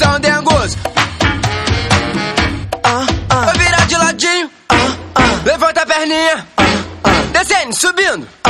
posição dengoso. Vou virar de ladinho. Levanta a perninha. Descendo, subindo.